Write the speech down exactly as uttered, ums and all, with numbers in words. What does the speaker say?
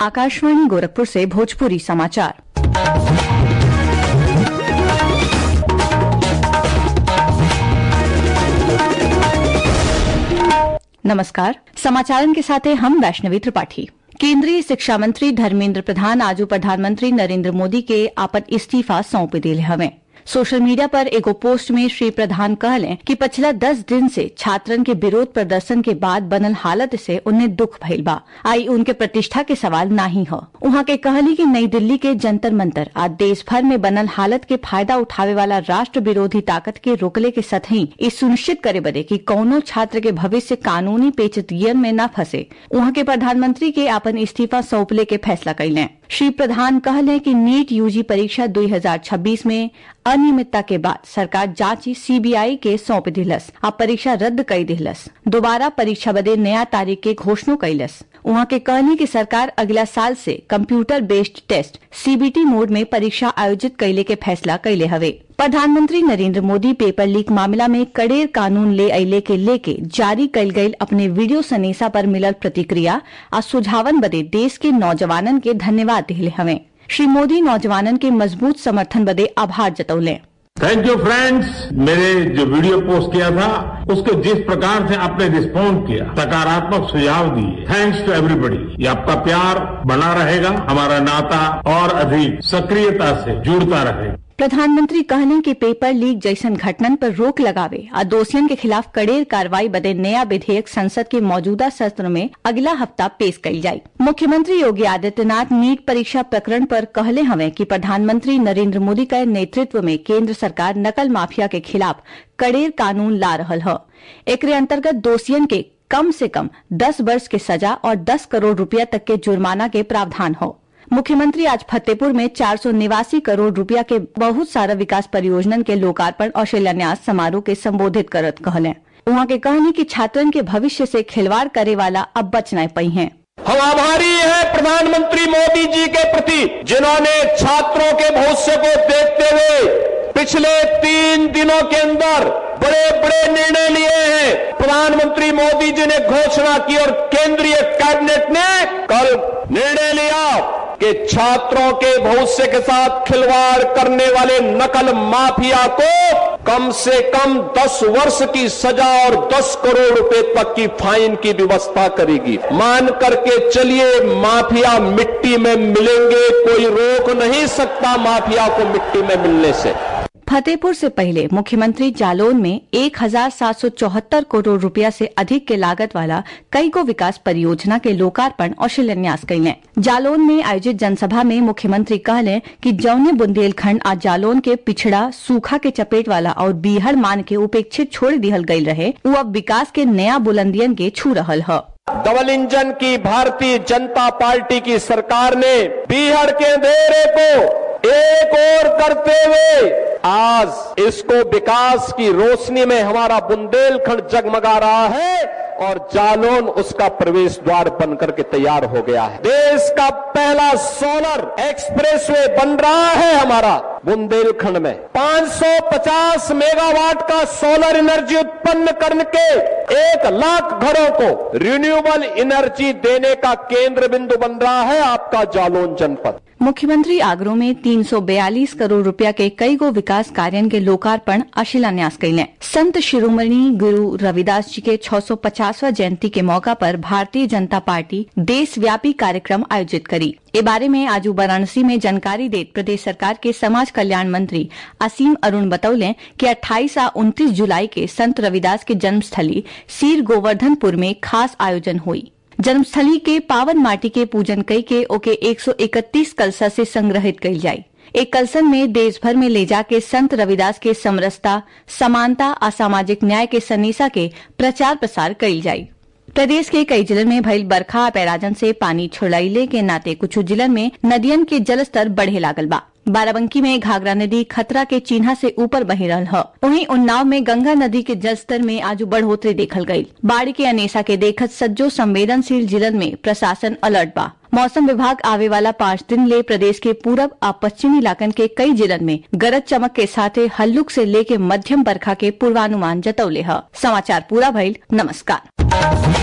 आकाशवाणी गोरखपुर से भोजपुरी समाचार। नमस्कार, समाचारन के साथ हम वैष्णवी त्रिपाठी। केंद्रीय शिक्षा मंत्री धर्मेंद्र प्रधान आज प्रधानमंत्री नरेंद्र मोदी के आपन इस्तीफा सौंप दिले हवें। सोशल मीडिया पर एगो पोस्ट में श्री प्रधान कहलें कि पिछला दस दिन से छात्रन के विरोध प्रदर्शन के बाद बनल हालत से उन्हें दुख भइल बा। आई उनके प्रतिष्ठा के सवाल नाही हो। उहाँ के कहली कि नई दिल्ली के जंतर मंतर आज देश भर में बनल हालत के फायदा उठावे वाला राष्ट्र विरोधी ताकत के रोकले के सतही ये सुनिश्चित करे बदे कि कौनो छात्र के भविष्य कानूनी पेचीदगियन में न फंसे। उहाँ के प्रधानमंत्री के अपन इस्तीफा सौंपले के फैसला कैलें। श्री प्रधान कहले कि नीट यूजी परीक्षा दो हज़ार छब्बीस में अनियमितता के बाद सरकार जांची सीबीआई के सौंप दिलस आ परीक्षा रद्द कर दिलस। दोबारा परीक्षा बदे नया तारीख के घोषणा कैलस। उहाँ के कहनी कि सरकार अगला साल से computer based test CBT mode में परीक्षा आयोजित कैले के फैसला कैले हवे। प्रधानमंत्री नरेंद्र मोदी पेपर लीक मामला में कड़ेर कानून ले अइले के लेके जारी कैल गई अपने वीडियो संदेशा पर मिलल प्रतिक्रिया आ सुझावन बदे देश के नौजवानन के धन्यवाद दिले हवें। श्री मोदी नौजवानन के मजबूत समर्थन बदे आभार जतौले। Thank you friends. मेरे जो वीडियो पोस्ट किया था उसको जिस प्रकार से आपने रिस्पॉन्ड किया, सकारात्मक सुझाव दिए, थैंक्स टू एवरीबॉडी। ये आपका प्यार बना रहेगा, हमारा नाता और अधिक सक्रियता से जुड़ता रहेगा। प्रधानमंत्री कहने कि पेपर लीक जैसन घटनन पर रोक लगावे और दोषियों के खिलाफ कड़ेर कार्रवाई बदे नया विधेयक संसद के मौजूदा सत्र में अगला हफ्ता पेश कई जाये। मुख्यमंत्री योगी आदित्यनाथ नीट परीक्षा प्रकरण पर कहले हवे कि प्रधानमंत्री नरेंद्र मोदी के नेतृत्व में केंद्र सरकार नकल माफिया के खिलाफ कड़ेर कानून ला रहल है। एकरे अंतर्गत दोषियों के कम से कम दस वर्ष के सजा और दस करोड़ रुपया तक के जुर्माना के प्रावधान हो। मुख्यमंत्री आज फतेहपुर में चार सौ निवासी करोड़ रुपया के बहुत सारा विकास परियोजनन के लोकार्पण और शिलान्यास समारोह के संबोधित करत कहलें। उहाँ के कहनी कि छात्रन के भविष्य से खिलवाड़ करे वाला अब बच नहीं पाई हैं। हम आभारी हैं प्रधानमंत्री मोदी जी के प्रति, जिन्होंने छात्रों के भविष्य को देखते हुए पिछले तीन दिनों के अंदर बड़े बड़े निर्णय लिए हैं। प्रधानमंत्री मोदी जी ने घोषणा की और केंद्रीय कैबिनेट ने कल निर्णय लिया कि छात्रों के भविष्य के साथ खिलवाड़ करने वाले नकल माफिया को कम से कम दस वर्ष की सजा और दस करोड़ रुपए तक की फाइन की व्यवस्था करेगी। मान करके चलिए, माफिया मिट्टी में मिलेंगे, कोई रोक नहीं सकता माफिया को मिट्टी में मिलने से। फतेहपुर से पहले मुख्यमंत्री जालौन में एक हजार सात सौ चौहत्तर करोड़ रुपया से अधिक के लागत वाला कई को विकास परियोजना के लोकार्पण और शिलान्यास कैलें। जालौन में आयोजित जनसभा में मुख्यमंत्री कहले कि जौने बुंदेलखंड आज जालौन के पिछड़ा सूखा के चपेट वाला और बीहड़ मान के उपेक्षित छोड़ दिहल गई रहे, वो अब विकास के नया बुलंदियन के छू रहल है। डबल इंजन की भारतीय जनता पार्टी की सरकार ने बीहड़ के अंधेरे को एक और करते हुए आज इसको विकास की रोशनी में हमारा बुंदेलखंड जगमगा रहा है और जालौन उसका प्रवेश द्वार बनकर के तैयार हो गया है। देश का पहला सोलर एक्सप्रेसवे बन रहा है हमारा बुंदेलखंड में। पाँच सौ पचास मेगावाट का सोलर एनर्जी उत्पन्न करके एक लाख घरों को रिन्यूएबल एनर्जी देने का केंद्र बिंदु बन रहा है आपका जालौन जनपद। मुख्यमंत्री आगरा में तीन सौ बयालीस करोड़ रुपया के कई गो विकास कार्यों के लोकार्पण और शिलान्यास कैलें। संत शिरोमणि गुरु रविदास जी के छह सौ पचासवां जयंती के मौका पर भारतीय जनता पार्टी देशव्यापी कार्यक्रम आयोजित करी। ए बारे में आज वाराणसी में जानकारी देत प्रदेश सरकार के समाज कल्याण मंत्री असीम अरुण बतौले कि अट्ठाईस आ उनतीस जुलाई के संत रविदास के जन्मस्थली सीर गोवर्धनपुर में खास आयोजन हुई। जन्मस्थली के पावन माटी के पूजन कई के ओके एक सौ इकतीस कलशा से संग्रहित कई जाये। एक कलशन में देश भर में ले जाके संत रविदास के समरसता, समानता, असामाजिक न्याय के सन्निसा के प्रचार प्रसार कई जाये। प्रदेश के कई जिलों में भइल बरखा पैराजन से पानी छोड़ाइले के नाते कुछ जिलों में नदियन के जलस्तर बढ़े लागल बा। बाराबंकी में घाघरा नदी खतरा के चिन्ह से ऊपर बह रहल है। वहीं उन्नाव में गंगा नदी के जलस्तर में आज बढ़ोतरी देखल गयी। बाढ़ के अनेसा के देखत सज्जो संवेदनशील जिलन में प्रशासन अलर्ट बा। मौसम विभाग आवे वाला पाँच दिन ले प्रदेश के पूरब और पश्चिमी इलाकन के कई जिलन में गरज चमक के साथ हल्लुक से लेके मध्यम बरखा के पूर्वानुमान जतौले है। समाचार पूरा भइल। नमस्कार।